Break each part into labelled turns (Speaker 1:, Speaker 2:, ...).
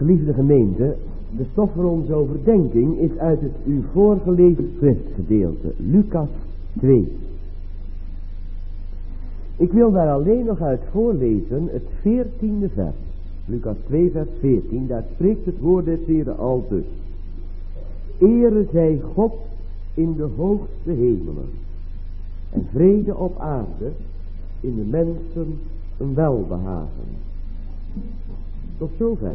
Speaker 1: Geliefde gemeente, de stof voor onze overdenking is uit het u voorgelezen schriftgedeelte, Lucas 2. Ik wil daar alleen nog uit voorlezen het 14e vers. Lucas 2 vers 14, daar spreekt het woord des Heren aldus. Ere zij God in de hoogste hemelen en vrede op aarde in de mensen een welbehagen. Tot zover.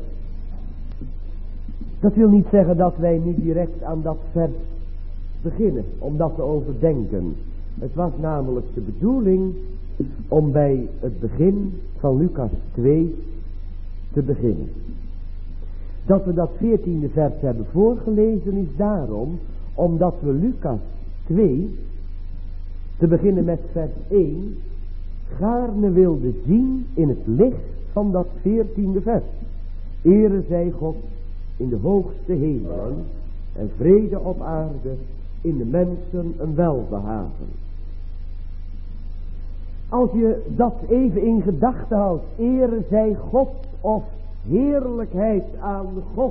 Speaker 1: Dat wil niet zeggen dat wij nu direct aan dat vers beginnen, om dat te overdenken. Het was namelijk de bedoeling om bij het begin van Lucas 2 te beginnen. Dat we dat 14e vers hebben voorgelezen is daarom, omdat we Lucas 2, te beginnen met vers 1, gaarne wilden zien in het licht van dat 14e vers. Ere zij God in de hoogste hemelen en vrede op aarde in de mensen een welbehagen. Als je dat even in gedachten houdt, ere zij God of heerlijkheid aan God.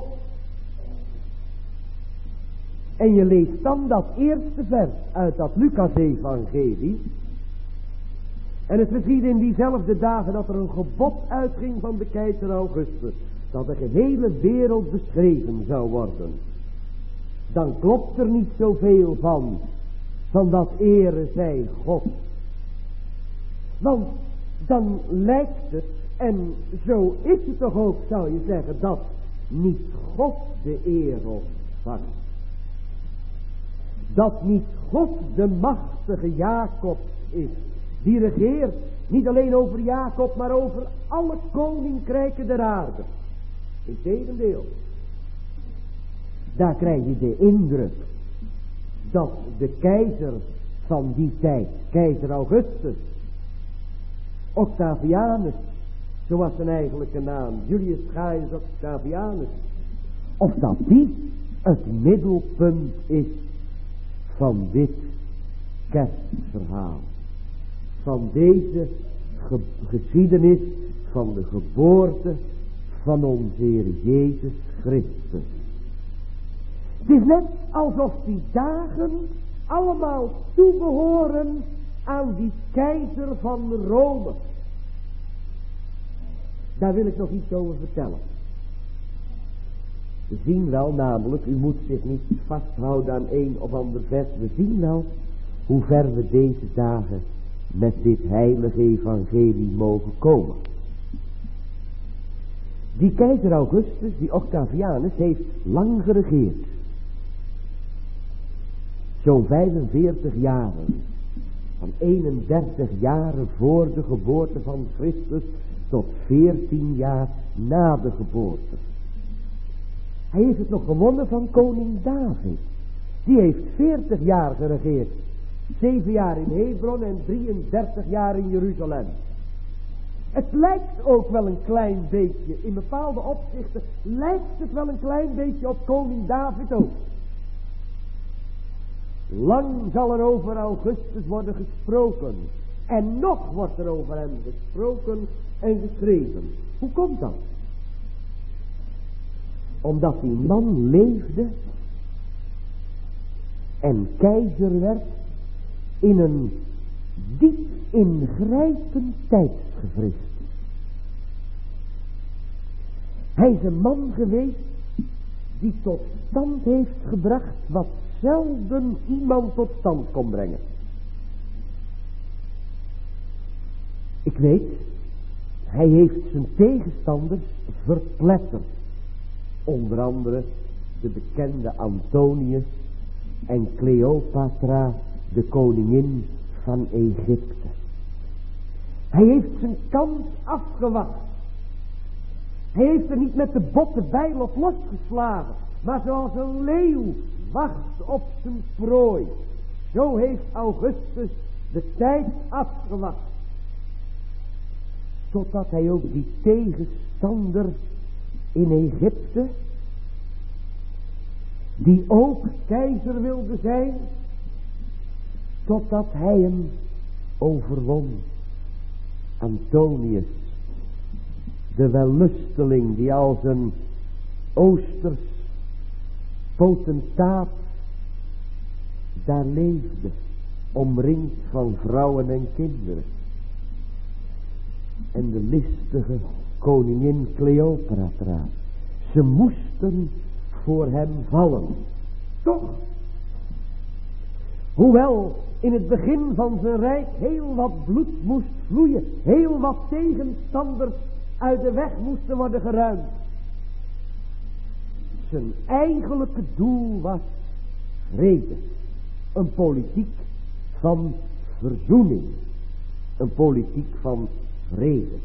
Speaker 1: En je leest dan dat eerste vers uit dat Lucas-evangelie. En het geschiedde in diezelfde dagen dat er een gebod uitging van de keizer Augustus, dat de gehele wereld beschreven zou worden. Dan klopt er niet zoveel van dat ere zij God. Want dan lijkt het, en zo is het toch ook, zou je zeggen, dat niet God de eer ontvangt. Dat niet God de machtige Jacob is, die regeert niet alleen over Jacob, maar over alle koninkrijken der aarde. Integendeel, daar krijg je de indruk dat de keizer van die tijd, keizer Augustus, Octavianus, zo was zijn eigenlijke naam, Julius Gaius Octavianus, of dat die het middelpunt is van dit kerstverhaal. Van deze geschiedenis van de geboorte van onze Heer Jezus Christus. Het is net alsof die dagen allemaal toebehoren aan die keizer van Rome. Daar wil ik nog iets over vertellen. We zien wel namelijk, u moet zich niet vasthouden aan een of ander vers. We zien wel hoe ver we deze dagen met dit heilige evangelie mogen komen. Die keizer Augustus, die Octavianus, heeft lang geregeerd. Zo'n 45 jaren. Van 31 jaren voor de geboorte van Christus tot 14 jaar na de geboorte. Hij heeft het nog gewonnen van koning David. Die heeft 40 jaar geregeerd. 7 jaar in Hebron en 33 jaar in Jeruzalem. Het lijkt ook wel een klein beetje, in bepaalde opzichten lijkt het wel een klein beetje op koning David ook. Lang zal er over Augustus worden gesproken. En nog wordt er over hem gesproken en geschreven. Hoe komt dat? Omdat die man leefde en keizer werd in een diep ingrijpend tijdsgevricht. Hij is een man geweest die tot stand heeft gebracht wat zelden iemand tot stand kon brengen. Ik weet, hij heeft zijn tegenstanders verpletterd. Onder andere de bekende Antonius en Cleopatra, de koningin van Egypte. Hij heeft zijn kans afgewacht. Hij heeft er niet met de botte bijl op losgeslagen, maar zoals een leeuw wacht op zijn prooi. Zo heeft Augustus de tijd afgewacht. Totdat hij ook die tegenstander in Egypte, die ook keizer wilde zijn, totdat hij hem overwon. Antonius, de wellusteling die als een Oosters potentaat daar leefde, omringd van vrouwen en kinderen. En de listige koningin Cleopatra. Ze moesten voor hem vallen. Toch, hoewel in het begin van zijn rijk heel wat bloed moest vloeien, heel wat tegenstanders uit de weg moesten worden geruimd. Zijn eigenlijke doel was vrede. Een politiek van verzoening. Een politiek van vrede.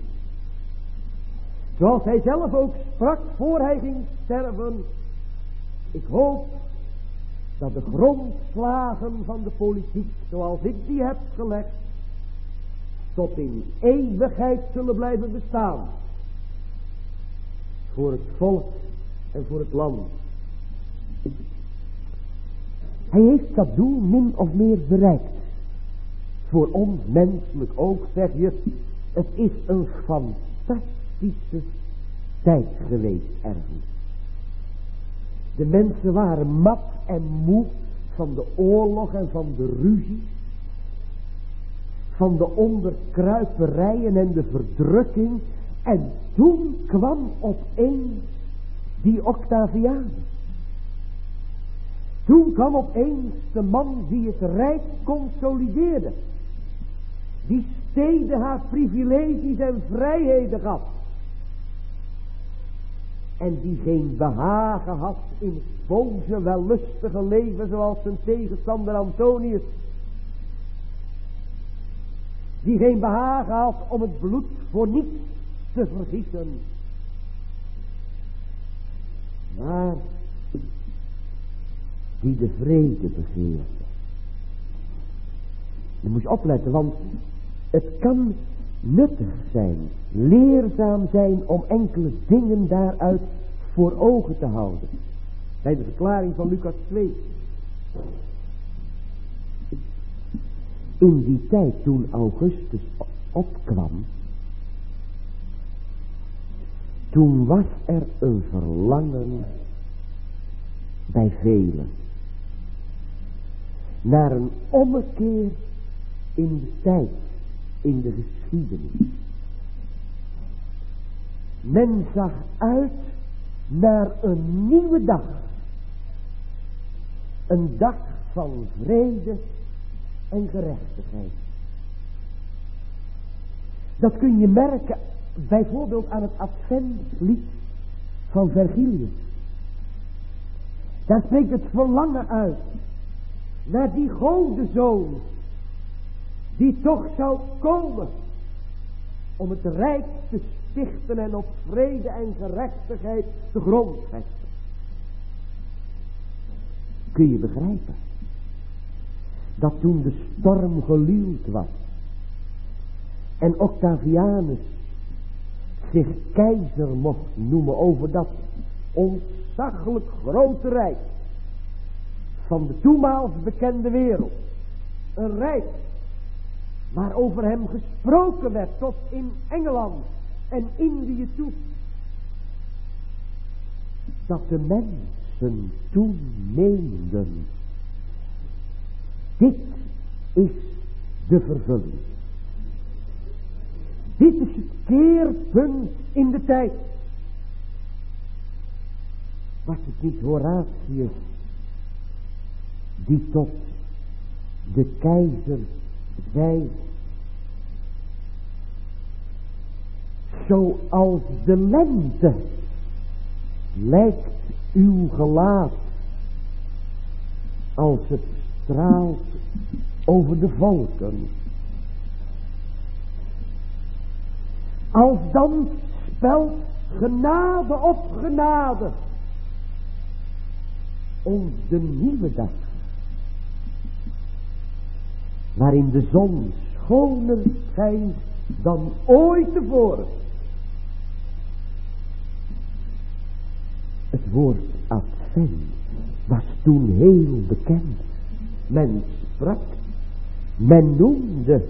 Speaker 1: Zoals hij zelf ook sprak voor hij ging sterven. Ik hoop dat de grondslagen van de politiek, zoals ik die heb gelegd, tot in eeuwigheid zullen blijven bestaan. Voor het volk en voor het land. Hij heeft dat doel min of meer bereikt. Voor ons menselijk ook, zeg je, het is een fantastische tijd geweest ergens. De mensen waren mat en moe van de oorlog en van de ruzie. Van de onderkruiperijen en de verdrukking. En toen kwam opeens die Octavianus. Toen kwam opeens de man die het rijk consolideerde. Die steden haar privilegies en vrijheden gaf. En die geen behagen had in het boze, wellustige leven zoals zijn tegenstander Antonius. Die geen behagen had om het bloed voor niets te vergieten. Maar die de vrede begeerde. Je moet opletten, want het kan nuttig zijn, leerzaam zijn om enkele dingen daaruit voor ogen te houden. Bij de verklaring van Lucas 2. In die tijd toen Augustus opkwam, toen was er een verlangen bij velen naar een ommekeer in de tijd, in de geschiedenis. Men zag uit naar een nieuwe dag. Een dag van vrede en gerechtigheid. Dat kun je merken bijvoorbeeld aan het Adventslied van Vergilius. Daar spreekt het verlangen uit naar die godenzoon die toch zou komen om het rijk te stichten en op vrede en gerechtigheid te grondvesten. Kun je begrijpen dat toen de storm geluwd was en Octavianus zich keizer mocht noemen over dat ontzaglijk grote rijk van de toenmaals bekende wereld, een rijk waarover hem gesproken werd tot in Engeland en Indië toe, dat de mensen toen meenden: dit is de vervulling. Dit is het keerpunt in de tijd. Was het niet Horatius die tot de keizer zei: zoals de lente lijkt uw gelaat als het straalt over de volken. Als dan spelt genade op genade ons de nieuwe dag, waarin de zon schoner schijnt dan ooit tevoren. Het woord advent was toen heel bekend. Men sprak, men noemde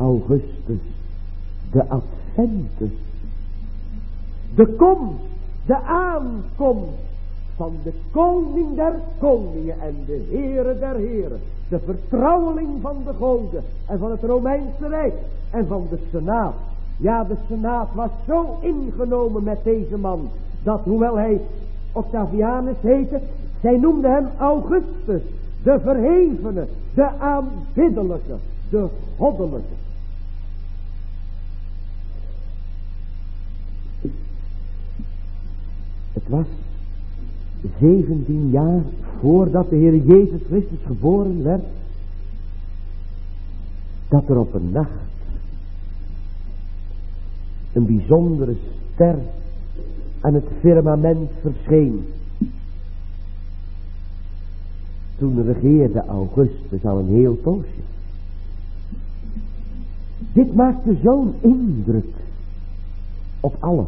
Speaker 1: Augustus de Adventus. De komst, de aankomst van de koning der koningen en de Heere der heren. De vertrouweling van de goden en van het Romeinse Rijk en van de Senaat. Ja, de Senaat was zo ingenomen met deze man, dat hoewel hij Octavianus heette, zij noemden hem Augustus, de verhevene, de aanbiddelijke, de goddelijke. Het was 17 jaar voordat de Heer Jezus Christus geboren werd, dat er op een nacht een bijzondere ster aan het firmament verscheen. Toen regeerde Augustus al een heel poosje. Dit maakte zo'n indruk op alles,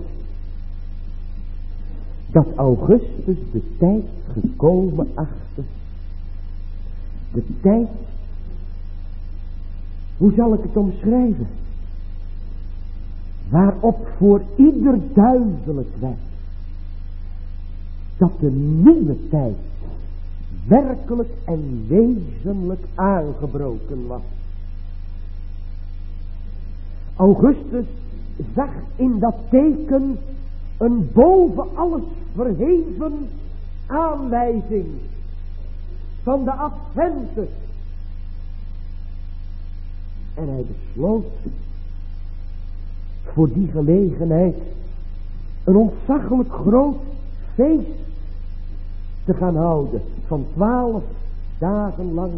Speaker 1: dat Augustus de tijd gekomen achtte. De tijd, hoe zal ik het omschrijven? Waarop voor ieder duidelijk werd dat de nieuwe tijd werkelijk en wezenlijk aangebroken was. Augustus zag in dat teken een boven alles verheven aanwijzing van de Adventus. En hij besloot voor die gelegenheid een ontzaglijk groot feest te gaan houden van 12 dagen lang.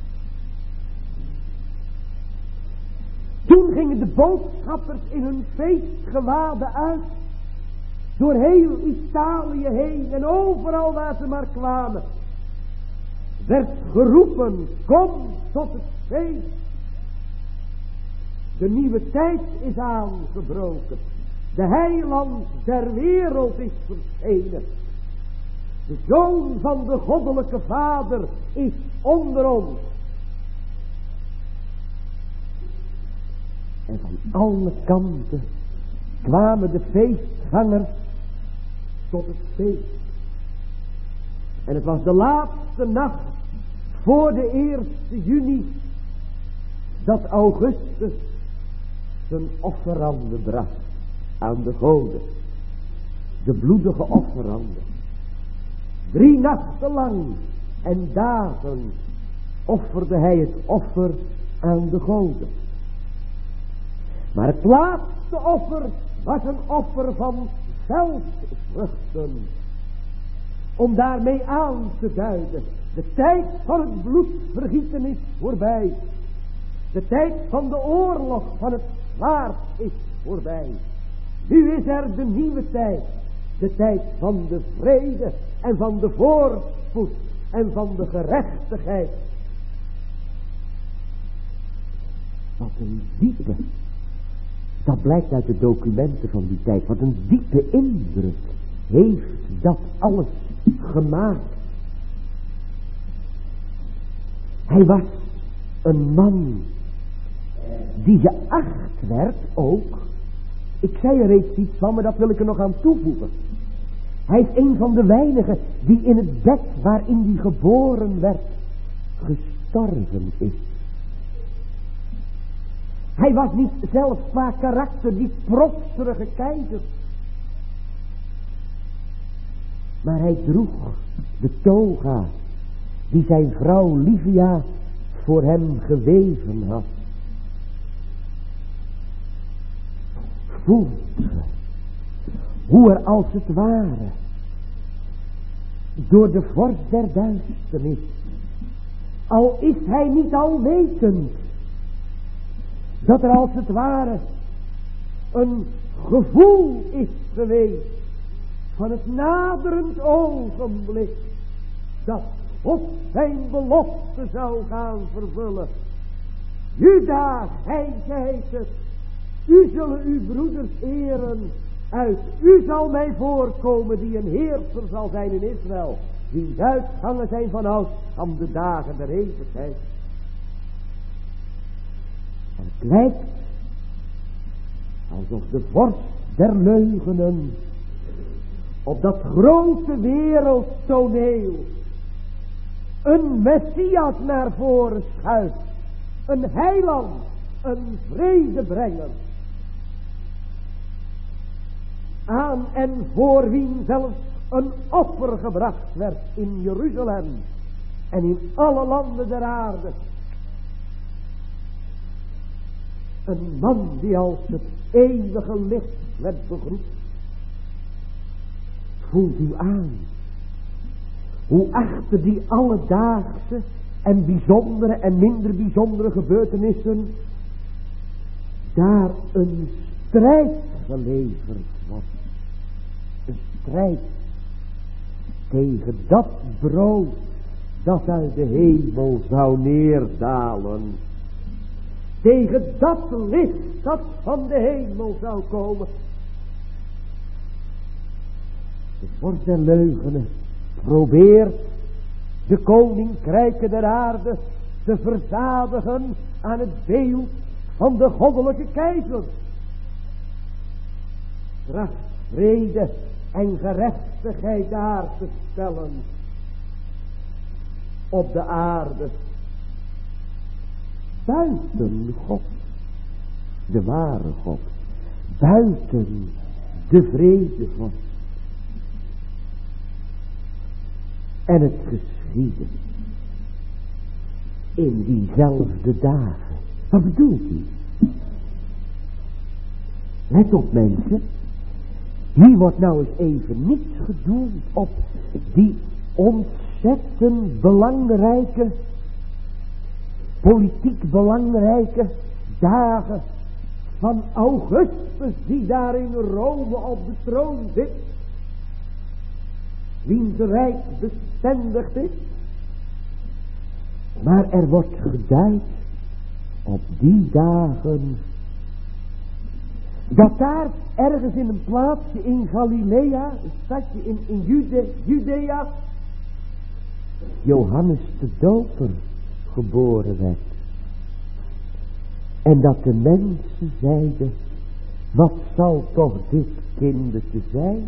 Speaker 1: Toen gingen de boodschappers in hun feestgewaden uit, door heel Italië heen en overal waar ze maar kwamen, werd geroepen, kom tot het feest. De nieuwe tijd is aangebroken. De heiland der wereld is verschenen. De Zoon van de goddelijke Vader is onder ons. En van alle kanten kwamen de feestgangers tot het feest. En het was de laatste nacht voor de 1 juni dat Augustus zijn offeranden bracht aan de goden. De bloedige offeranden. 3 nachten lang en dagen offerde hij het offer aan de goden. Maar het laatste offer was een offer van veldvruchten. Om daarmee aan te duiden, de tijd van het bloedvergieten is voorbij. De tijd van de oorlog van het zwaard is voorbij. Nu is er de nieuwe tijd. De tijd van de vrede en van de voorspoed en van de gerechtigheid. Wat een diepe, dat blijkt uit de documenten van die tijd, wat een diepe indruk heeft dat alles gemaakt. Hij was een man die geacht werd ook. Ik zei er reeds iets van, maar dat wil ik er nog aan toevoegen. Hij is een van de weinigen die in het bed waarin hij geboren werd gestorven is. Hij was niet zelf qua karakter die propserige keizer. Maar hij droeg de toga die zijn vrouw Livia voor hem geweven had. Voelt ge hoe er als het ware door de vorst der duisternis, al is hij niet alwetend, dat er als het ware een gevoel is geweest van het naderend ogenblik dat God zijn belofte zou gaan vervullen. Juda, hij zei het, u zullen uw broeders eren, uit u zal mij voorkomen die een heerser zal zijn in Israël, wiens uitgangen zijn vanouds aan de dagen der eeuwigheid. En het lijkt alsof de vorst der leugenen op dat grote wereldtoneel een Messias naar voren schuift. Een heiland, een vredebrenger. Aan en voor wien zelfs een offer gebracht werd in Jeruzalem en in alle landen der aarde. Een man die als het eeuwige licht werd begroet. Voelt u aan hoe achter die alledaagse en bijzondere en minder bijzondere gebeurtenissen daar een strijd geleverd wordt. Een strijd tegen dat brood dat uit de hemel zou neerdalen. Tegen dat licht dat van de hemel zou komen. De vorst der leugenen probeert de koninkrijken der aarde te verzadigen aan het beeld van de goddelijke keizer. Kracht, vrede en gerechtigheid daar te stellen op de aarde. Buiten God, de ware God, buiten de vrede God. En het geschiedde in diezelfde dagen. Wat bedoelt hij? Let op mensen. Hier wordt nou eens even niet gedoeld op die ontzettend belangrijke, politiek belangrijke dagen van Augustus die daar in Rome op de troon zit. Wiens rijk bestendigd is. Maar er wordt geduid op die dagen dat daar ergens in een plaatsje in Galilea, een stadje in Judea, Johannes de Doper geboren werd. En dat de mensen zeiden, wat zal toch dit kindertje zijn?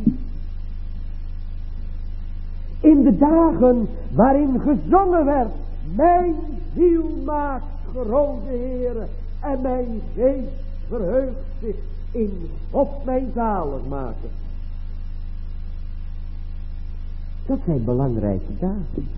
Speaker 1: In de dagen waarin gezongen werd, mijn ziel maakt grote Heere en mijn geest verheugt zich in God mijn zaligmaker. Dat zijn belangrijke dagen.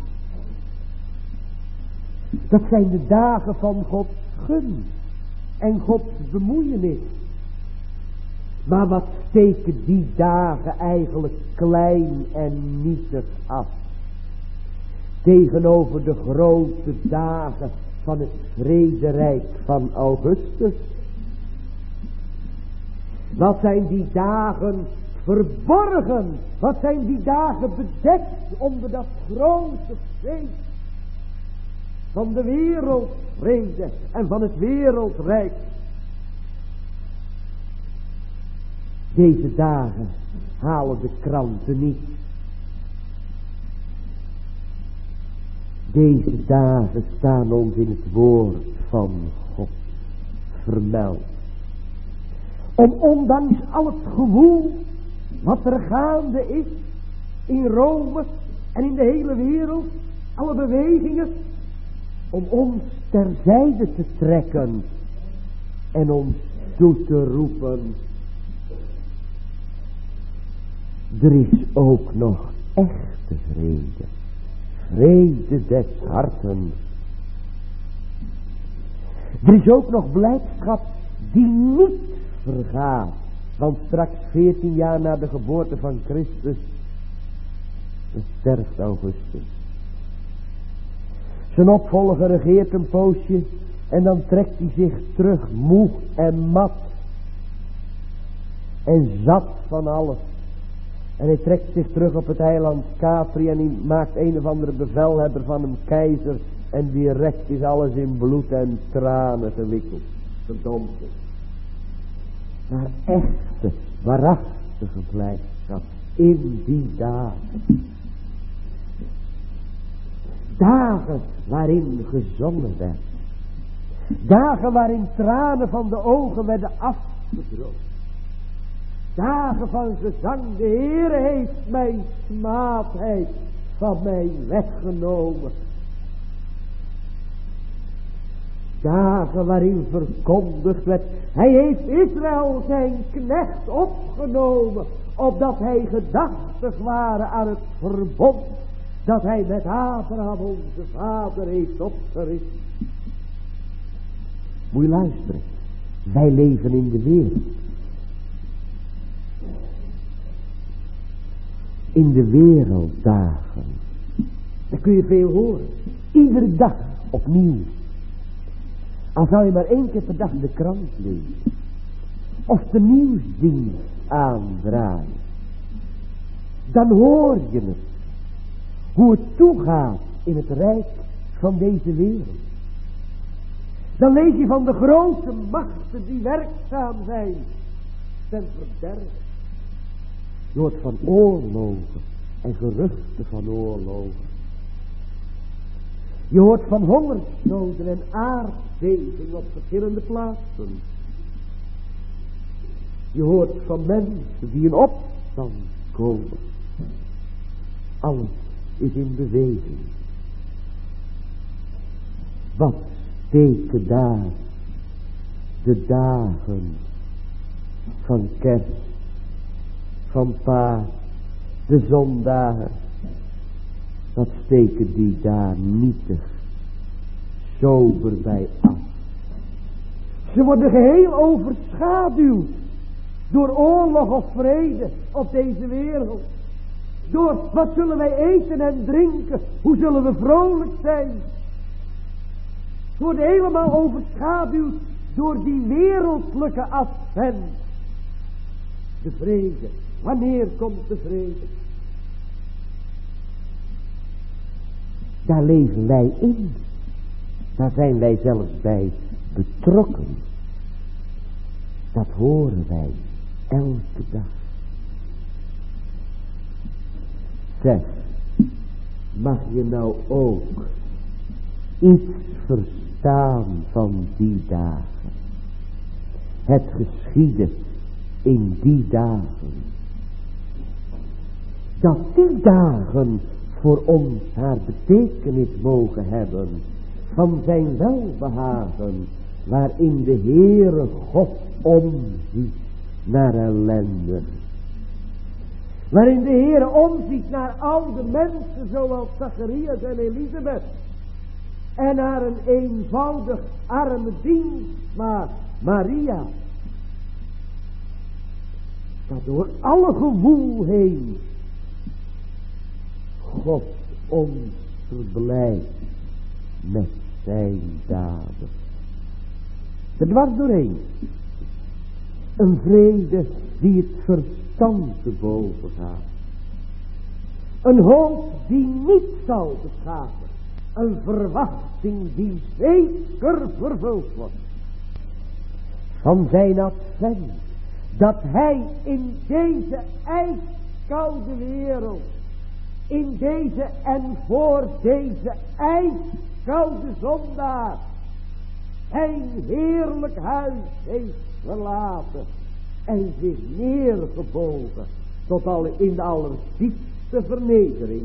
Speaker 1: Dat zijn de dagen van Gods gunst en Gods bemoeienis. Maar wat steken die dagen eigenlijk klein en nietig af tegenover de grote dagen van het vrederijk van Augustus? Wat zijn die dagen verborgen? Wat zijn die dagen bedekt onder dat grote feest van de wereldvrede en van het wereldrijk? Deze dagen halen de kranten niet. Deze dagen staan ons in het woord van God vermeld. Om ondanks al het gewoel wat er gaande is in Rome en in de hele wereld, alle bewegingen, om ons terzijde te trekken en ons toe te roepen. Er is ook nog echte vrede. Vrede des harten. Er is ook nog blijdschap die niet vergaat. Want straks 14 jaar na de geboorte van Christus sterft Augustus. Zijn opvolger regeert een poosje en dan trekt hij zich terug, moe en mat en zat van alles. En hij trekt zich terug op het eiland Capri en hij maakt een of andere bevelhebber van een keizer. En direct is alles in bloed en tranen gewikkeld. Verdomd. Maar echte, waarachtige blijdschap in die dagen. Dagen waarin gezongen werd. Dagen waarin tranen van de ogen werden afgedroogd. dagen van gezang. De Heere heeft mijn smaadheid van mij weggenomen. Dagen waarin verkondigd werd, hij heeft Israël zijn knecht opgenomen, opdat hij gedachtig waren aan het verbond dat hij met Abraham onze vader heeft opgericht. Moet je luisteren, wij leven in de wereld. In de werelddagen. Daar kun je veel horen. Iedere dag opnieuw. Al zou je maar 1 keer per dag de krant lezen. Of de nieuwsdienst aandraaien. Dan hoor je het. Hoe het toegaat in het rijk van deze wereld. Dan lees je van de grote machten die werkzaam zijn ten verderf. Je hoort van oorlogen en geruchten van oorlogen. Je hoort van hongersnoden en aardbevingen op verschillende plaatsen. Je hoort van mensen die in opstand komen. Alles is in beweging. Wat steken daar de dagen van kerst, van paas, de zondagen. Wat steken die daar nietig, sober bij af. Ze worden geheel overschaduwd door oorlog of vrede op deze wereld. Door wat zullen wij eten en drinken, hoe zullen we vrolijk zijn. Ze worden helemaal overschaduwd door die wereldlijke advent. De vrede, wanneer komt de vrede? Daar leven wij in. Daar zijn wij zelfs bij betrokken. Dat horen wij elke dag. 6. Mag je nou ook iets verstaan van die dagen? Het geschiedde in die dagen. Dat die dagen voor ons haar betekenis mogen hebben van zijn welbehagen, waarin de Heere God omziet naar ellende. Waarin de Heere omziet naar oude mensen zoals Zacharias en Elisabeth. En naar een eenvoudig arme dienstmaagd Maria. Dat door alle gewoel heen God ons verblijdt met zijn daden. Er dwars doorheen. Een vrede die het verstand te boven gaat. Een hoop die niet zal beschamen. Een verwachting die zeker vervuld wordt. Van zijn advent. Dat hij in deze ijskoude wereld. In deze en voor deze ijskoude zondaar. Zijn heerlijk huis heeft verlaten. En zich neergebogen. Tot in de allerdiepste vernedering.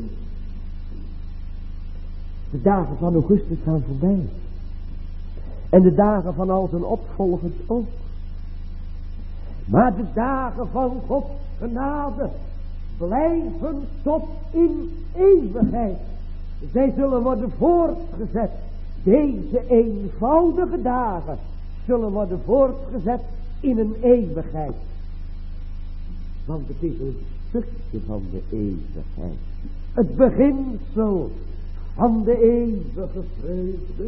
Speaker 1: De dagen van Augustus gaan voorbij. En de dagen van al zijn opvolgers ook. Maar de dagen van Gods genade blijven tot in eeuwigheid. Zij zullen worden voortgezet. Deze eenvoudige dagen zullen worden voortgezet in een eeuwigheid. Want het is een stukje van de eeuwigheid. Het beginsel van de eeuwige vreugde.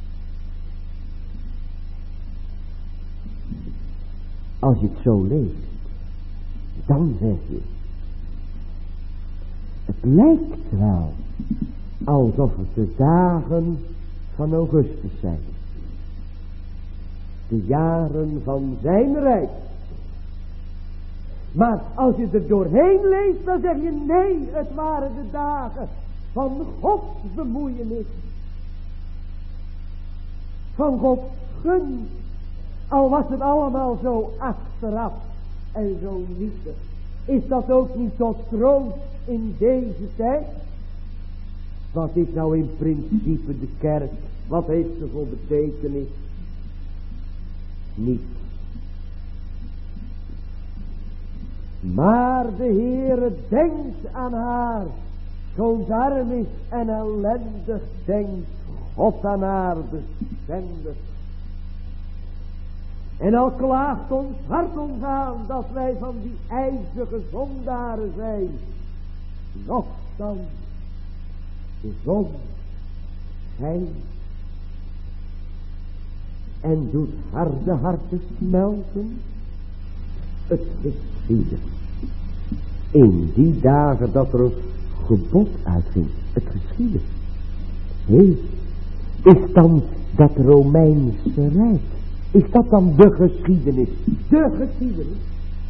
Speaker 1: Als je het zo leest, dan zeg je, het lijkt wel alsof het de dagen van Augustus zijn. De jaren van zijn rijk. Maar als je er doorheen leest, dan zeg je nee, het waren de dagen van Gods bemoeienis. Van Gods gunst. Al was het allemaal zo achteraf. en zo nietig. Is dat ook niet tot troost in deze tijd? Wat is nou in principe de kerk? Wat heeft ze voor betekenis? Niet. Maar de Heere denkt aan haar. Schoon arm is en ellendig, denkt God aan haar bestendig. En al klaagt ons hart ons aan dat wij van die ijzige zondaren zijn. Nochtans, de zon schijnt en doet harde harten smelten. Het geschiedde. In die dagen dat er een gebod uitging. Het geschiedde. Hé, is dan dat Romeinse Rijk? Is dat dan de geschiedenis? De geschiedenis.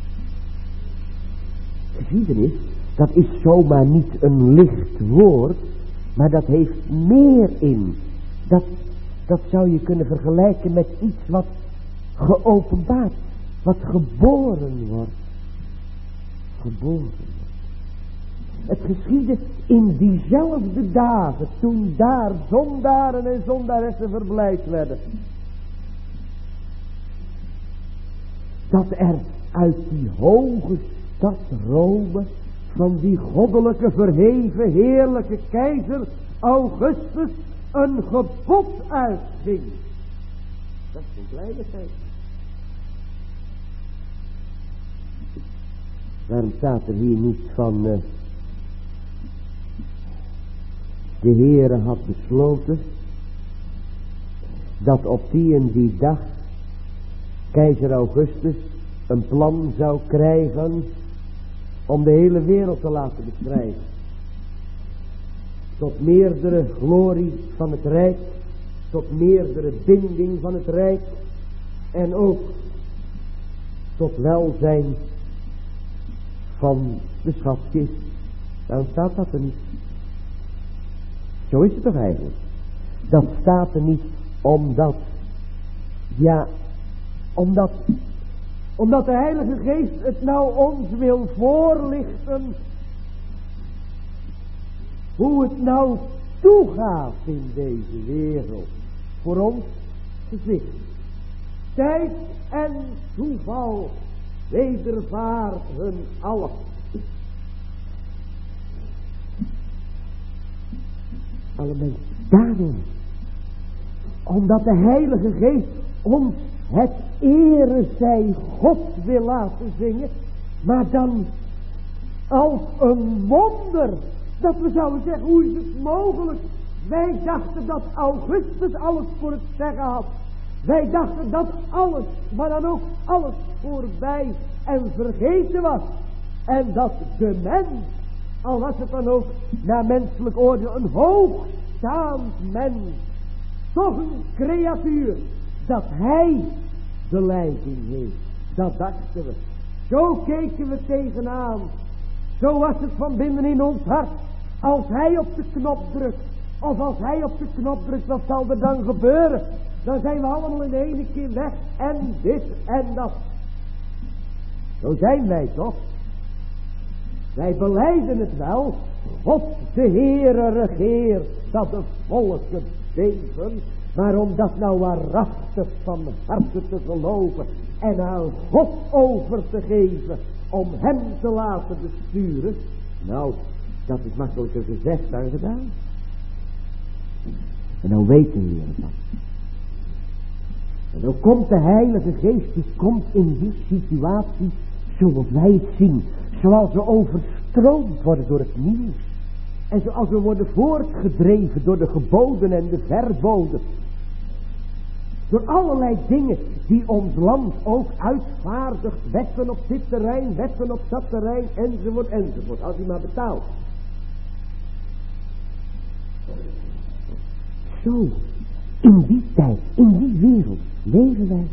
Speaker 1: Geschiedenis, dat is zomaar niet een licht woord, maar dat heeft meer in. Dat zou je kunnen vergelijken met iets wat geopenbaard, wat geboren wordt. Geboren wordt. Het geschiedde in diezelfde dagen, toen daar zondaren en zondaressen verblijd werden. Dat er uit die hoge stad Rome, van die goddelijke verheven heerlijke keizer Augustus, een gebod uitging. Dat is een kleinigheid. Waarom staat er hier niet van de Heere had besloten dat op die en die dag keizer Augustus een plan zou krijgen om de hele wereld te laten bestrijden. Tot meerdere glorie van het Rijk, tot meerdere binding van het Rijk en ook tot welzijn van de schatkist. Waarom staat dat er niet? Zo is het toch eigenlijk? Dat staat er niet omdat de Heilige Geest het nou ons wil voorlichten hoe het nou toegaat in deze wereld. Voor ons gezicht. Tijd en toeval wedervaart hun allen. Alle mensen. Daarom. Omdat de Heilige Geest ons het ere zij God wil laten zingen. Maar dan als een wonder. Dat we zouden zeggen, hoe is het mogelijk? Wij dachten dat Augustus alles voor het zeggen had. Wij dachten dat alles, maar dan ook alles voorbij en vergeten was. En dat de mens, al was het dan ook naar menselijk oordeel een hoogstaand mens, toch een creatuur, dat hij de leiding heeft. Dat dachten we. Zo keken we tegenaan. Zo was het van binnen in ons hart. Als hij op de knop drukt, of als hij op de knop drukt, wat zal er dan gebeuren? Dan zijn we allemaal in ene keer weg en dit en dat. Zo zijn wij toch? Wij belijden het wel. God de Heere regeert, dat de volken beven. Maar om dat nou waarachtig van harte te geloven en aan God over te geven, om hem te laten besturen, nou, dat is makkelijker gezegd dan gedaan. En nou weet de Heer dat. En dan komt de Heilige Geest, die komt in die situatie zoals wij het zien. Zoals we overstroomd worden door het nieuws. En zoals we worden voortgedreven door de geboden en de verboden. Door allerlei dingen die ons land ook uitvaardigt. Wetten op dit terrein, wetten op dat terrein, enzovoort, enzovoort. Als hij maar betaalt. Zo, in die tijd, in die wereld, leven wij.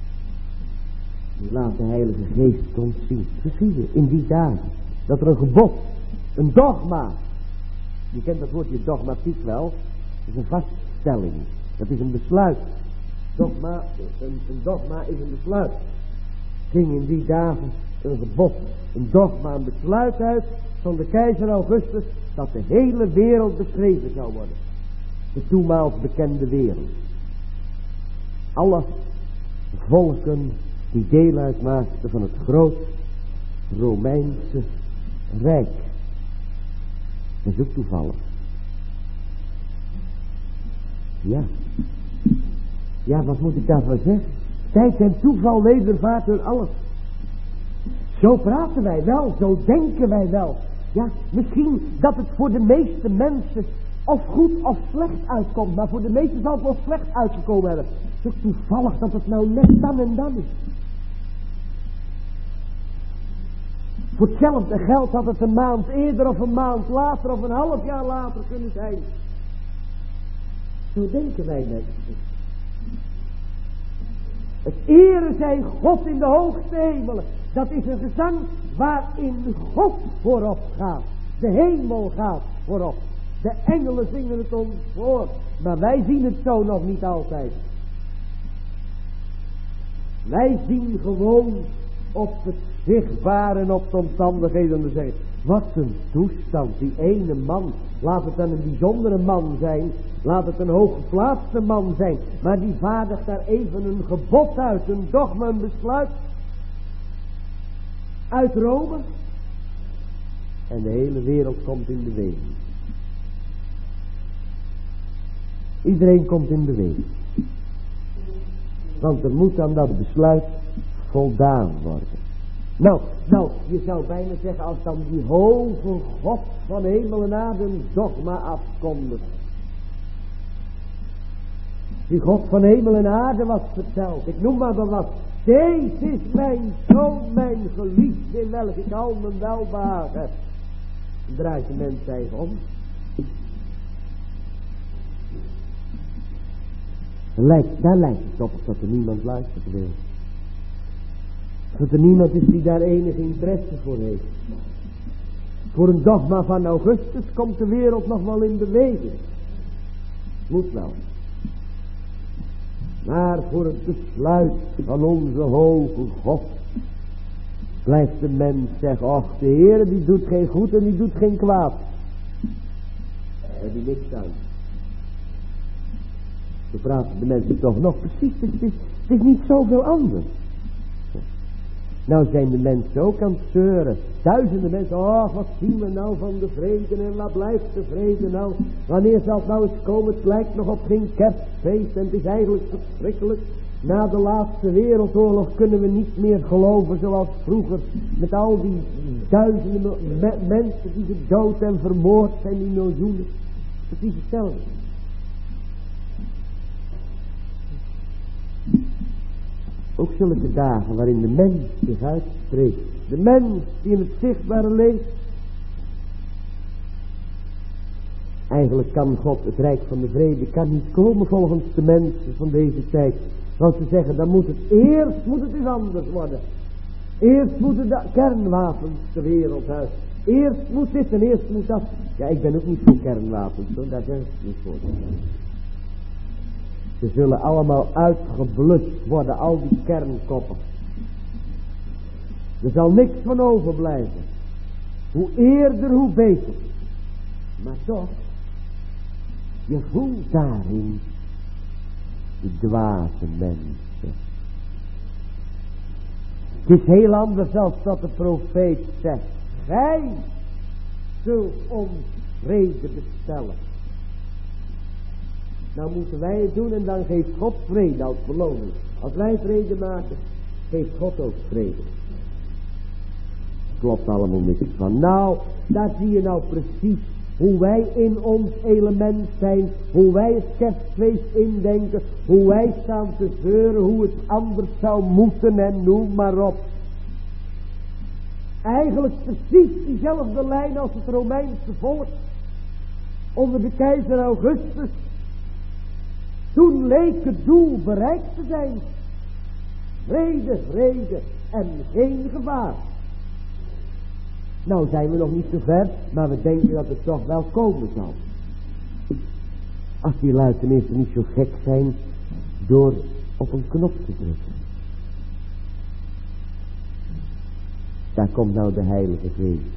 Speaker 1: Nu laat de Heilige Geest ons zien, geschieden in die dagen, dat er een gebod, een dogma, je kent dat woordje dogmatiek wel, dat is een vaststelling, dat is een besluit. Dogma, een dogma is een besluit. Ging in die dagen een gebod, een dogma, een besluit uit van de keizer Augustus dat de hele wereld beschreven zou worden. De toenmaals bekende wereld. Alle volken die deel uitmaakten van het groot Romeinse Rijk. Dat is ook toevallig. Ja, wat moet ik daarvan zeggen? Tijd en toeval wedervaart door alles. Zo praten wij wel, zo denken wij wel. Ja, misschien dat het voor de meeste mensen of goed of slecht uitkomt. Maar voor de meesten zal het wel slecht uitgekomen hebben. Het is ook toevallig dat het nou net dan en dan is. Voor hetzelfde geld had het een maand eerder of een maand later of een half jaar later kunnen zijn. Zo denken wij mensen. Het ere zij God in de hoogste hemelen. Dat is een gezang waarin God voorop gaat. De hemel gaat voorop. De engelen zingen het ons voor. Maar wij zien het zo nog niet altijd. Wij zien gewoon op het zichtbare en op de omstandigheden. En zeggen, wat een toestand, die ene man. Laat het dan een bijzondere man zijn. Laat het een hooggeplaatste man zijn. Maar die vaardigt daar even een gebod uit. Een dogma, een besluit. Uit Rome. En de hele wereld komt in beweging. Iedereen komt in beweging. Want er moet aan dat besluit voldaan worden. Nou, je zou bijna zeggen, als dan die hoge God van hemel en aarde een dogma afkondigt. Die God van hemel en aarde was verteld. Ik noem maar wat. Deze is mijn zoon, mijn geliefde, in welke ik al mijn welbehagen heb. Dan draait de mens zich om. Daar lijkt het op dat er niemand luistert wil. Dat er niemand is die daar enig interesse voor heeft. Voor een dogma van Augustus komt de wereld nog wel in beweging. Moet wel. Maar voor het besluit van onze hoge God blijft de mens zeggen, och, de Heer die doet geen goed en die doet geen kwaad. En die niks aan. Zo praten de mensen toch nog precies, het is niet zoveel anders. Nou zijn de mensen ook aan het zeuren. Duizenden mensen, oh wat zien we nou van de vrede en wat blijft de vrede nou? Wanneer zal het nou eens komen? Het lijkt nog op geen kerstfeest en het is eigenlijk verschrikkelijk. Na de laatste wereldoorlog kunnen we niet meer geloven zoals vroeger. Met al die duizenden mensen die gedood en vermoord zijn, die miljoenen. Precies hetzelfde. Ook zulke dagen waarin de mens zich uitspreekt. De mens die in het zichtbare leeft. Eigenlijk kan God, het rijk van de vrede, kan niet komen volgens de mensen van deze tijd. Want ze zeggen, dan moet het eerst eens anders worden. Eerst moeten de kernwapens de wereld uit. Eerst moet dit en eerst moet dat. Ja, ik ben ook niet voor kernwapens hoor, daar ben ik niet voor. Ze zullen allemaal uitgeblust worden, al die kernkoppen. Er zal niks van overblijven. Hoe eerder, hoe beter. Maar toch, je voelt daarin de dwaze mensen. Het is heel anders als dat de profeet zegt. Gij zult ons vrede bestellen. Nou moeten wij het doen en dan geeft God vrede als beloning. Als wij vrede maken, geeft God ook vrede. Klopt allemaal niks van. Nou, daar zie je nou precies hoe wij in ons element zijn. Hoe wij het kerstfeest indenken. Hoe wij staan te zeuren. Hoe het anders zou moeten en noem maar op. Eigenlijk precies diezelfde lijn als het Romeinse volk. Onder de keizer Augustus. Toen leek het doel bereikt te zijn. Vrede, vrede en geen gevaar. Nou zijn we nog niet zo ver, maar we denken dat het toch wel komen zal. Als die lui tenminste niet zo gek zijn door op een knop te drukken. Daar komt nou de Heilige Geest.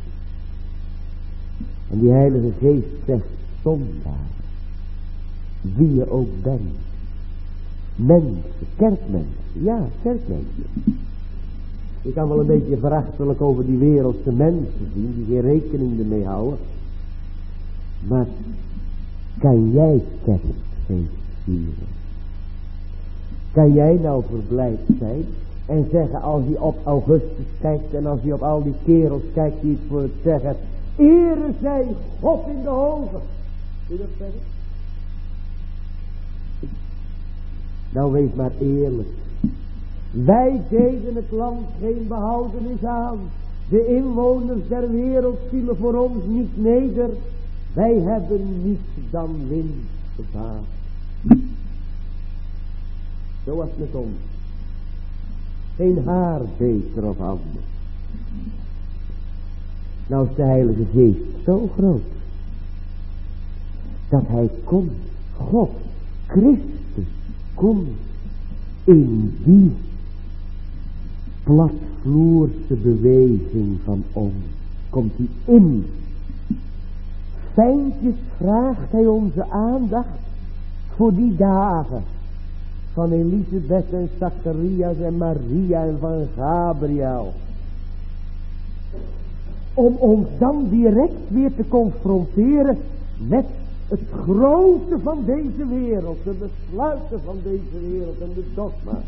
Speaker 1: En die Heilige Geest zegt: zondaar, wie je ook bent. Mensen, kerkmensen, ja, kerkmensen. Je kan wel een beetje verachtelijk over die wereldse mensen zien, die geen rekening ermee houden. Maar kan jij kerkgeest vieren? Kan jij nou verblijd zijn en zeggen, als je op Augustus kijkt en als je op al die kerels kijkt die het voor het zeggen, ere zij God in de hogen. Zie je dat zeggen? Nou, wees maar eerlijk. Wij deden het land geen behoudenis aan. De inwoners der wereld vielen voor ons niet neder. Wij hebben niets dan winst gebaat. Zo was het met ons. Geen haar beter of anders. Nou is de Heilige Geest zo groot. Dat hij komt, God, Christus, komt in die platvloerse beweging van ons. Komt hij in. Fijntjes vraagt hij onze aandacht voor die dagen. Van Elisabeth en Zacharias en Maria en van Gabriel. Om ons dan direct weer te confronteren met het grote van deze wereld. De besluiten van deze wereld en de dogma's.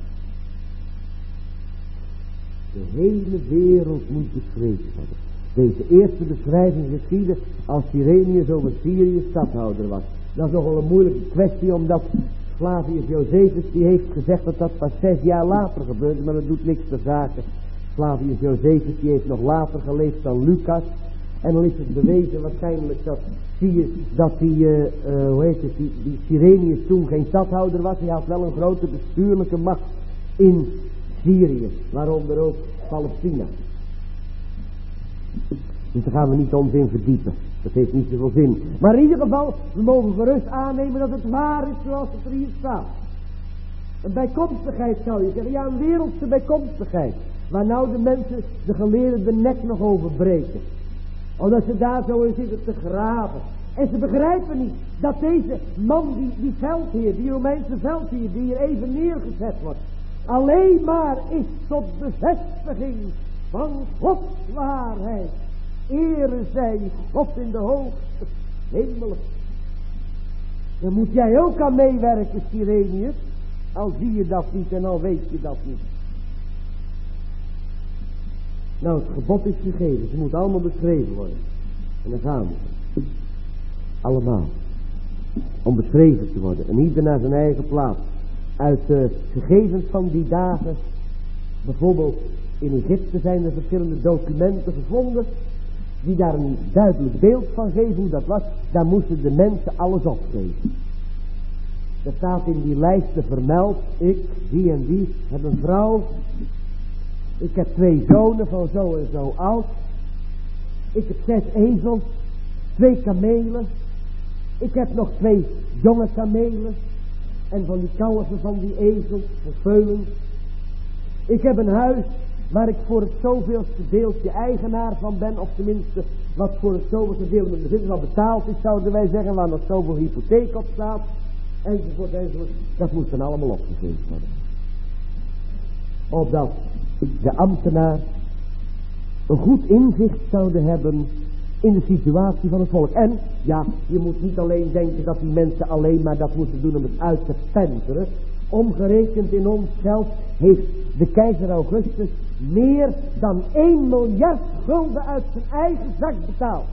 Speaker 1: De hele wereld moet bevreesd worden. Deze eerste beschrijving geschiedde als Cyrenius over Syrië stadhouder was. Dat is nogal een moeilijke kwestie, omdat Flavius Josephus die heeft gezegd dat dat pas 6 jaar later gebeurde, maar dat doet niks ter zake. Flavius Josephus die heeft nog later geleefd dan Lucas. En dan is het bewezen waarschijnlijk dat die Cyrenius toen geen stadhouder was. Hij had wel een grote bestuurlijke macht in Syrië, waaronder ook Palestina. Dus daar gaan we niet ons in verdiepen. Dat heeft niet zoveel zin. Maar in ieder geval, we mogen gerust aannemen dat het waar is zoals het er hier staat. Een bijkomstigheid zou je zeggen. Ja, een wereldse bijkomstigheid. Waar nou de mensen, de geleerden, de nek nog over breken. Omdat ze daar zo in zitten te graven. En ze begrijpen niet dat deze man, die veldheer, die Romeinse veldheer, die hier even neergezet wordt, alleen maar is tot bevestiging van Gods waarheid. Ere zij God in de hoogste hemelen. Daar moet jij ook aan meewerken, Cyrenius. Al zie je dat niet en al weet je dat niet. Nou, het gebod is gegeven. Ze moeten allemaal beschreven worden. En dan gaan we. Allemaal. Om beschreven te worden. En ieder naar zijn eigen plaats. Uit de gegevens van die dagen. Bijvoorbeeld in Egypte zijn er verschillende documenten gevonden. Die daar een duidelijk beeld van geven hoe dat was. Daar moesten de mensen alles opgeven. Er staat in die lijsten vermeld. Ik, die en die, heb een vrouw. Ik heb 2 zonen van zo en zo oud. Ik heb 6 ezels. 2 kamelen. Ik heb nog 2 jonge kamelen. En van die kalven van die ezels, van veulen. Ik heb een huis waar ik voor het zoveelste deeltje eigenaar van ben. Of tenminste wat voor het zoveelste deel met bezit wat betaald is, zouden wij zeggen. Waar nog zoveel hypotheek op staat. Enzovoort, enzovoort. Dat moest dan allemaal opgegeven worden. Opdat de ambtenaar een goed inzicht zouden hebben in de situatie van het volk. En ja, je moet niet alleen denken dat die mensen alleen maar dat moeten doen om het uit te penteren. Omgerekend in ons geld heeft de keizer Augustus meer dan 1 miljard gulden uit zijn eigen zak betaald.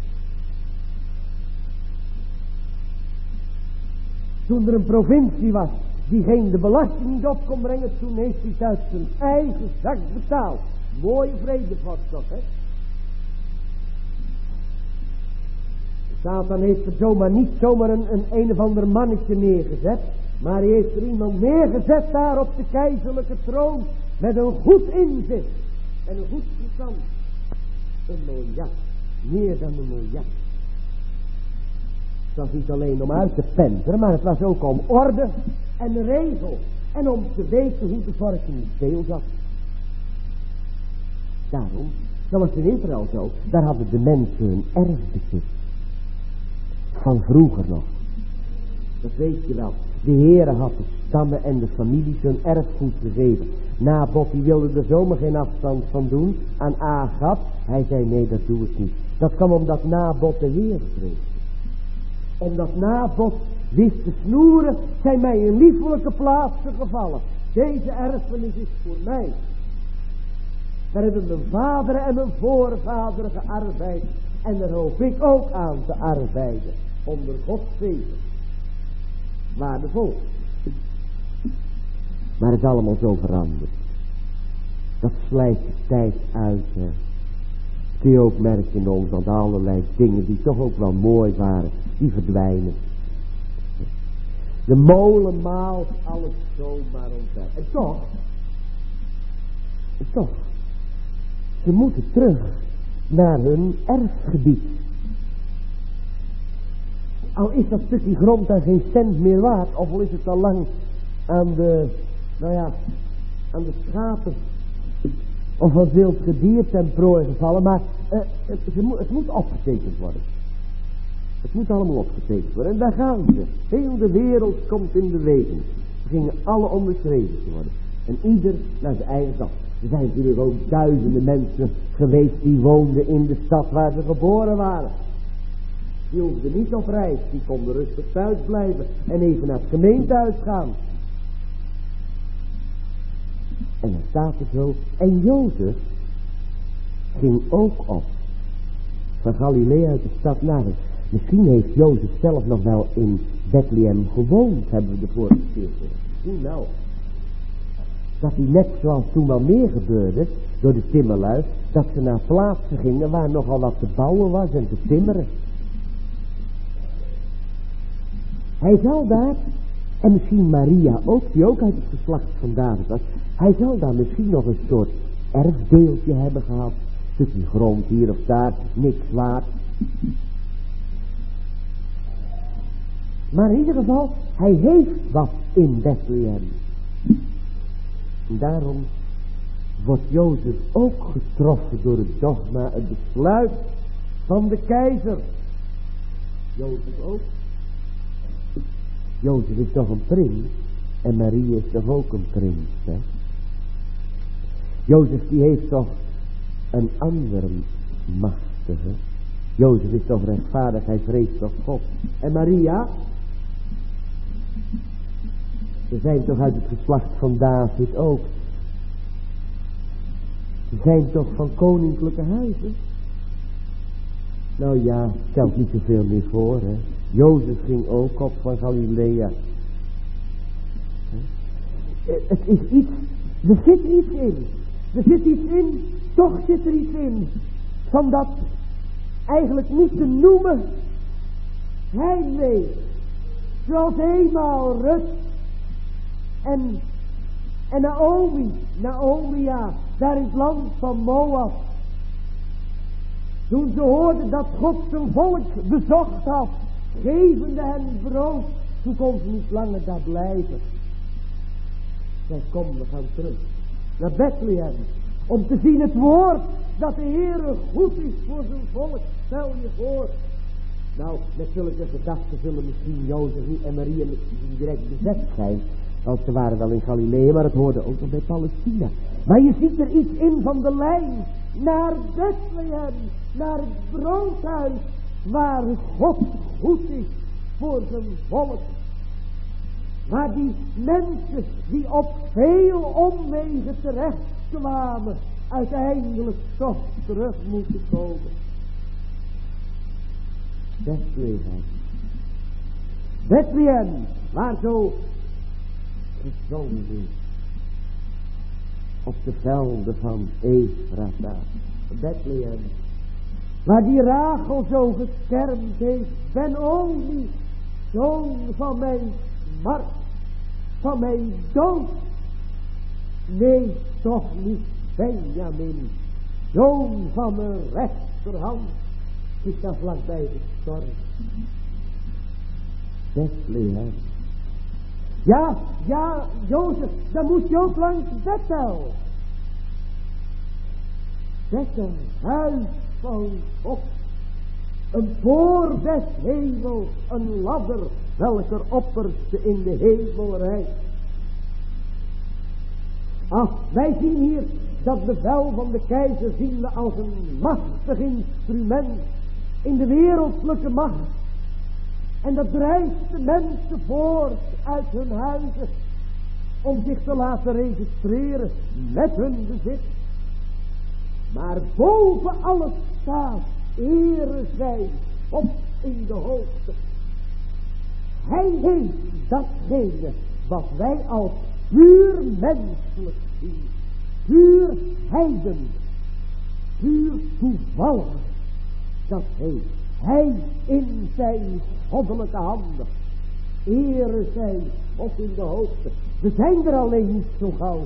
Speaker 1: Toen er een provincie was die geen de belasting niet op kon brengen, toen heeft hij het uit zijn eigen zak betaald. Mooie vredevast toch, hè? Satan heeft er niet zomaar een of ander mannetje neergezet, maar hij heeft er iemand neergezet daar op de keizerlijke troon met een goed inzicht en een goed verstand. 1 miljard, meer dan 1 miljard. Het was niet alleen om uit te penteren, maar het was ook om orde en regel en om te weten hoe de vork in het deel zat. Daarom Dat was in Israël zo. Daar hadden de mensen hun erfbezit. Van vroeger nog. Dat weet je wel. De Heere had de stammen en de families hun erfgoed gegeven. Nabot die wilde er zomaar geen afstand van doen aan Agab. Hij zei nee, dat doe ik niet. Dat kwam omdat Nabot de Heer vreesde. Omdat Nabot wist te snoeren, zijn mij een liefelijke plaats gevallen. Deze erfenis is voor mij. Daar hebben mijn vaderen en mijn voorvaderen gearbeid. En daar hoop ik ook aan te arbeiden. Onder Gods zegen. Waardevol. Maar het is allemaal zo veranderd. Dat slijt de tijd uit. Hè. Kun je ook merken in ons, want allerlei dingen die toch ook wel mooi waren, die verdwijnen. De molen maalt alles zomaar omver. En toch, ze moeten terug naar hun erfgebied. Al is dat stukje grond dan geen cent meer waard, of al is het al lang aan de schapen of van wild gedierte ten prooi gevallen, maar het moet opgetekend worden. Het moet allemaal opgetekend worden. En daar gaan ze. Heel de wereld komt in beweging. Ze gingen alle onderschreven te worden. En ieder naar zijn eigen stad. Er zijn natuurlijk ook duizenden mensen geweest die woonden in de stad waar ze geboren waren. Die hoefden niet op reis. Die konden rustig thuis blijven. En even naar het gemeentehuis gaan. En dan staat het zo. En Jozef ging ook op. Van Galilea uit de stad naar het. Misschien heeft Jozef zelf nog wel in Bethlehem gewoond. Hebben we de vorige keer gezien. Misschien wel. Dat hij net zoals toen wel meer gebeurde. Door de timmerlui. Dat ze naar plaatsen gingen waar nogal wat te bouwen was en te timmeren. Hij zal daar, en misschien Maria ook, die ook uit het geslacht van David was. Hij zal daar misschien nog een soort erfdeeltje hebben gehad. Een stukje grond hier of daar, niks waard. Maar in ieder geval, hij heeft wat in Bethlehem. En daarom wordt Jozef ook getroffen door het dogma, het besluit van de keizer. Jozef ook. Jozef is toch een prins. En Maria is toch ook een prins. Hè? Jozef die heeft toch een andere machtige. Jozef is toch rechtvaardig. Hij vreest toch God. En Maria. Ze zijn toch uit het geslacht van David ook. Ze zijn toch van koninklijke huizen. Nou ja, stelt niet zoveel meer voor, hè. Jozef ging ook op van Galilea. Het is iets, er zit iets in. Er zit iets in, toch zit er iets in. Van dat eigenlijk niet te noemen heimwee. Zoals eenmaal Rut en Naomi, ja, daar in het land van Moab. Toen ze hoorden dat God zijn volk bezocht had, gevende hen brood, toen kon ze niet langer daar blijven. Zij kom, we gaan terug naar Bethlehem, om te zien het woord dat de Heere goed is voor zijn volk. Stel je voor. Nou, met zulke gedachten zullen misschien Jozef en Maria niet direct bezet zijn. Want ze waren wel in Galilea, maar het hoorde ook nog bij Palestina. Maar je ziet er iets in van de lijn naar Bethlehem, naar het broodhuis, waar God goed is voor zijn volk. Waar die mensen die op veel omwegen terecht kwamen, uiteindelijk toch terug moeten komen. Bethlehem. Bethlehem, waar zo gezongen is. Op de velden van Efrata. Bethlehem. Waar die Rachel zo geschermd heeft. Ben-Oni, zoon van mijn smart, van mijn dood. Nee, toch niet Benjamin, zoon van mijn rechterhand. Ik sta vlakbij de storm. Bethlehem. Ja, Jozef, dan moet je ook langs Bethel. Zet huis van God, een voor des hemels, een ladder, welker opperste in de hemel rijdt. Ach, wij zien hier dat bevel van de keizer zien we als een machtig instrument in de wereldlijke macht. En dat drijft de mensen voort uit hun huizen om zich te laten registreren met hun bezit. Maar boven alles staat, ere zij op in de hoogte. Hij heeft datgene wat wij als puur menselijk zien, puur heiden, puur toevallig, dat heeft hij in zijn goddelijke handen. Ere zij op in de hoogte. We zijn er alleen niet zo gauw.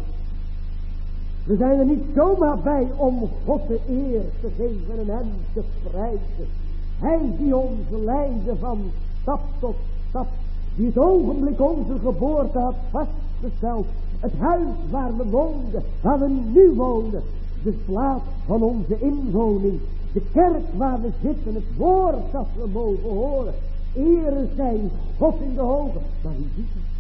Speaker 1: We zijn er niet zomaar bij om God de eer te geven en hem te prijzen. Hij die ons leidde van stap tot stap. Die het ogenblik onze geboorte had vastgesteld. Het huis waar we woonden, waar we nu wonen. De plaats van onze inwoning. De kerk waar we zitten, het woord dat we mogen horen. Ere zij God in de hoge. Maar wie ziet het?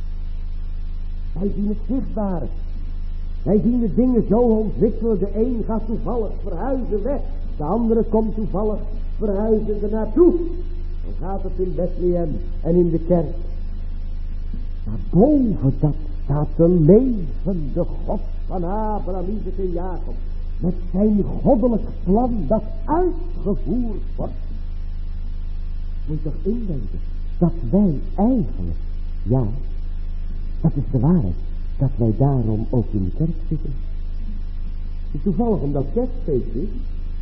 Speaker 1: Wij zien het zichtbare. Wij zien de dingen zo ontwikkelen. De een gaat toevallig verhuizen weg. De andere komt toevallig verhuizen er naartoe. Dan gaat het in Bethlehem en in de kerk. Maar boven dat staat de levende God van Abraham, Isaac en Jacob. Met zijn goddelijk plan dat uitgevoerd wordt. Moet je toch indenken dat wij eigenlijk, ja, dat is de waarheid, dat wij daarom ook in de kerk zitten. Het is toevallig omdat kerstfeest is.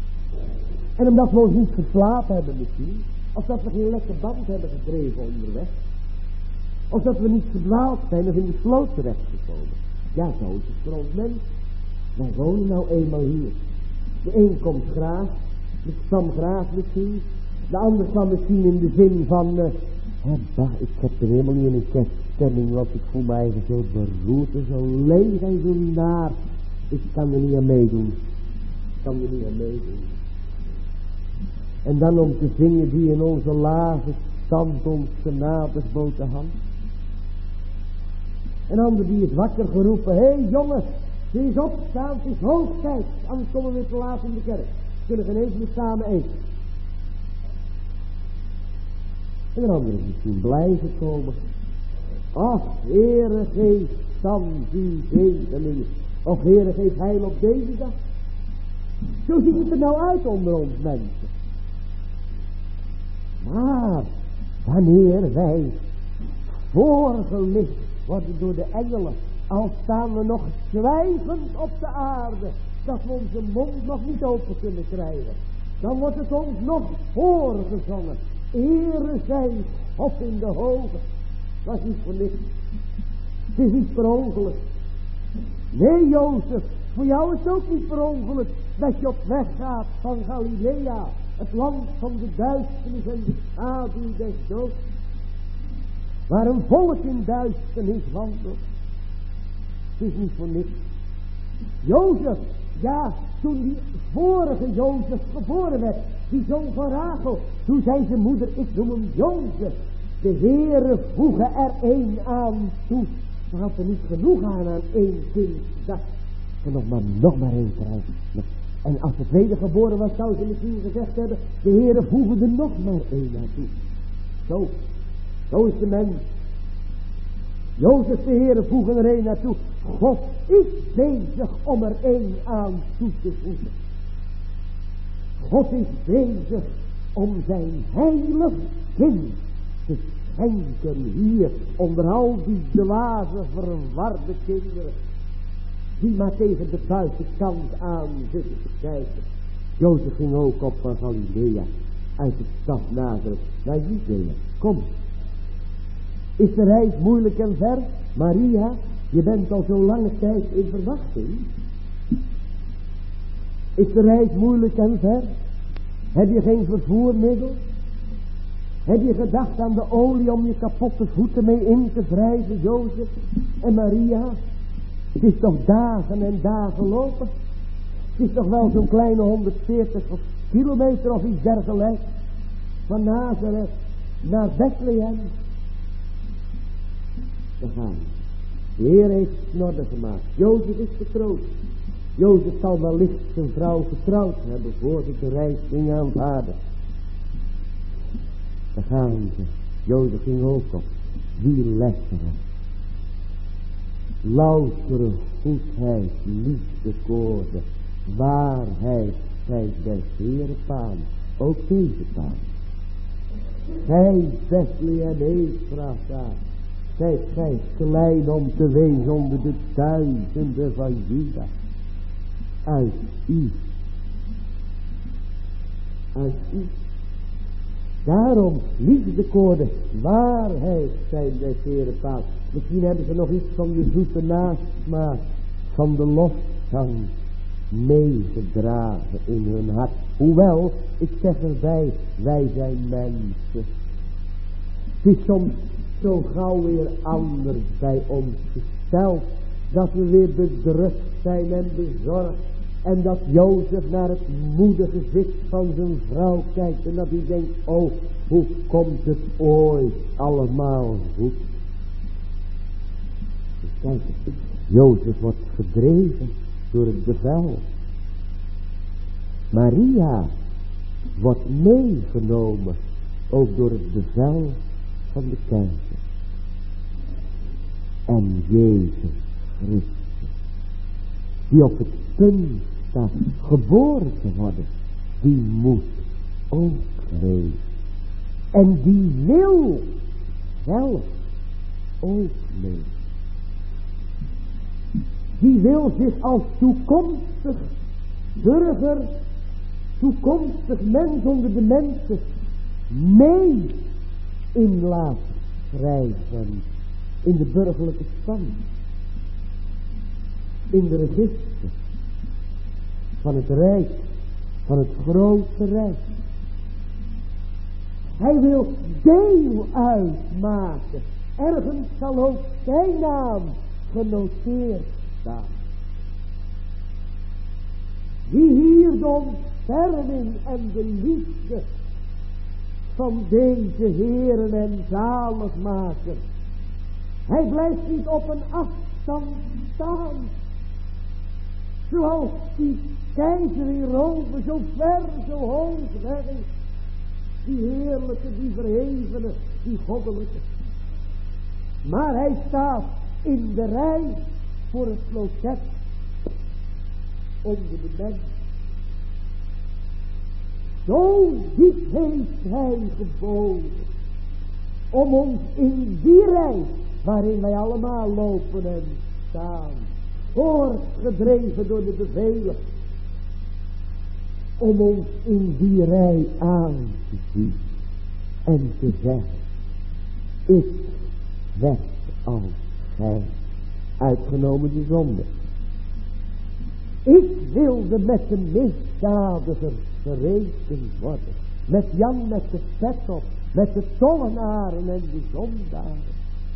Speaker 1: En omdat we ons niet geslapen hebben misschien. Of dat we geen lekker band hebben gedreven onderweg. Of dat we niet verdwaald zijn of in de sloot terechtgekomen. Ja, zo is het voor ons mens. Wij wonen nou eenmaal hier. De een komt graag, de kwam graag misschien. De ander kwam misschien in de zin van... ik heb er helemaal niet in een kerststemming, want ik voel mij eigen zo beroerd en zo leeg en zo naar. Ik kan er niet aan meedoen. En dan om te zingen die in onze lage stand ons genadig boten hand. En anderen die het wakker geroepen, hé jongens, er is opstaan, het is hoog tijd, anders komen we weer te laat in de kerk. We kunnen geen eens meer samen eten. En een ander is misschien blij gekomen. Ach, Heere, geef dan die zegening. Of Heere, geef heil op deze dag. Zo ziet het er nou uit onder ons mensen. Maar wanneer wij voorgelicht worden door de engelen, al staan we nog zwijgend op de aarde, dat we onze mond nog niet open kunnen krijgen, dan wordt het ons nog voorgezongen. Ere zij God in de hoge. Dat is niet voor niks. Het is niet per ongeluk. Nee, Jozef, voor jou is het ook niet per ongeluk dat je op weg gaat van Galilea, het land van de duisternis en de schaduw des doods, waar een volk in duisternis wandelt. Het is niet voor niks. Jozef, ja, toen die vorige Jozef geboren werd, die zoon van Rachel, toen zei zijn moeder, ik noem hem Jozef. De Heere voege er één aan toe. Ze had er niet genoeg aan één kind. Dat ze nog maar één krijgen. En als de tweede geboren was, zou ze misschien gezegd hebben, de Heere voege er nog maar één aan toe. Zo is de mens. Jozef, de Heere voegen er één naartoe. God is bezig om er één aan toe te voegen. God is bezig om zijn heilig kind te schenken hier onder al die dwaze, verwarde kinderen die maar tegen de buitenkant aan zitten te kijken. Jozef ging ook op van Galilea uit de stad Nazareth naar Judea. Kom. Is de reis moeilijk en ver? Maria, je bent al zo lange tijd in verwachting. Is de reis moeilijk en ver? Heb je geen vervoermiddel? Heb je gedacht aan de olie om je kapotte voeten mee in te wrijven, Jozef en Maria? Het is toch dagen en dagen lopen. Het is toch wel zo'n kleine 140 kilometer of iets dergelijks. Van Nazareth naar Bethlehem. Daar gaan we. De Heer heeft het in orde gemaakt. Jozef is getrouwd. Jozef zal wellicht zijn vrouw getrouwd hebben voor ze de reis ging aanvaarden. Daar gaan ze. Jozef ging ook op. Die lekkere, loutere goedheid, liefde, koorden, waarheid, zij des Heere paan. Ook deze paan. Gij Bethlehem Efrata, zijt gij klein om te wezen onder de duizenden van Juda. Uit u. Daarom liefdekoorden, waarheid zijn des Heere paal. Misschien hebben ze nog iets van de zoete nasmaak van de lofzang meegedragen in hun hart. Hoewel, ik zeg erbij, wij zijn mensen. Het is soms zo gauw weer anders bij ons gesteld, dat we weer bedrukt zijn en bezorgd. En dat Jozef naar het moede gezicht van zijn vrouw kijkt. En dat hij denkt, oh, hoe komt het ooit allemaal goed? Dus kijk, Jozef wordt gedreven door het bevel. Maria wordt meegenomen, ook door het bevel van de keizer. En Jezus Christus, die op het punt staat geboren te worden, die moet ook geweest. En die wil zelf ook mee. Die wil zich als toekomstig burger, toekomstig mens onder de mensen, mee in laten schrijven in de burgerlijke stand. In de register van het rijk, van het grote rijk. Hij wil deel uitmaken. Ergens zal ook zijn naam genoteerd staan. Wie hier de ontferming en de liefde van deze Heeren en zaligmaker. Hij blijft niet op een afstand staan. Zoals die keizer in Rome, zo ver, zo hoog weg is. Die heerlijke, die verhevene, die goddelijke. Maar hij staat in de rij voor het loket onder de mensen. Zo diep heeft hij geboden om ons in die rij waarin wij allemaal lopen en staan, voortgedreven door de bevelen, om ons in die rij aan te zien en te zeggen, ik werd als gij, uitgenomen de zonde. Ik wilde met de misdadiger gerekend worden, met Jan met de pet op, met de tollenaren en de zondaren.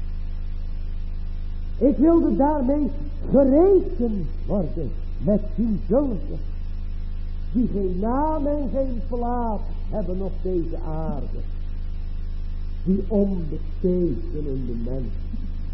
Speaker 1: Ik wilde daarmee gerekend worden met die zulke die geen naam en geen plaats hebben op deze aarde. Die onbetekenende mensen.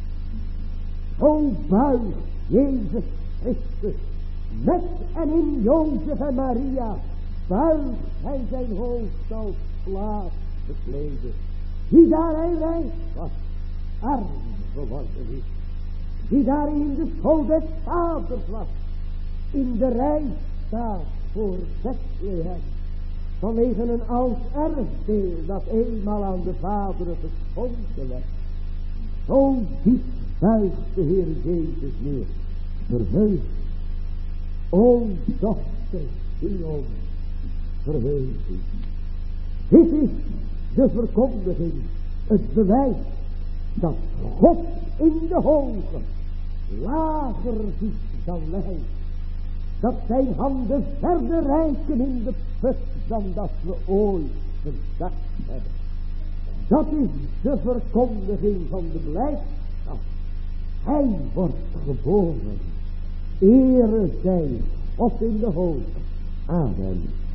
Speaker 1: Zo buigt Jezus Christus met en in Jozef en Maria buigt hij zijn hoofd als plaats bekleden. Die daar hij rijk was, arm geworden is. Die daar in de school des vaders was, in de rij staat voor Bethlehem, vanwege een oud erfdeel dat eenmaal aan de vaderen geschonken werd. Zo diep buigt de Heer Jezus neer, verheugd. O dochter Sion, verheugd u. Dit is de verkondiging, het bewijs dat God in de hoge lager ziet dan wij. Dat zijn handen verder reiken in de put dan dat we ooit gedacht hebben. Dat is de verkondiging van de blijdschap. Hij wordt geboren. Ere zij of in de hoogte. Amen.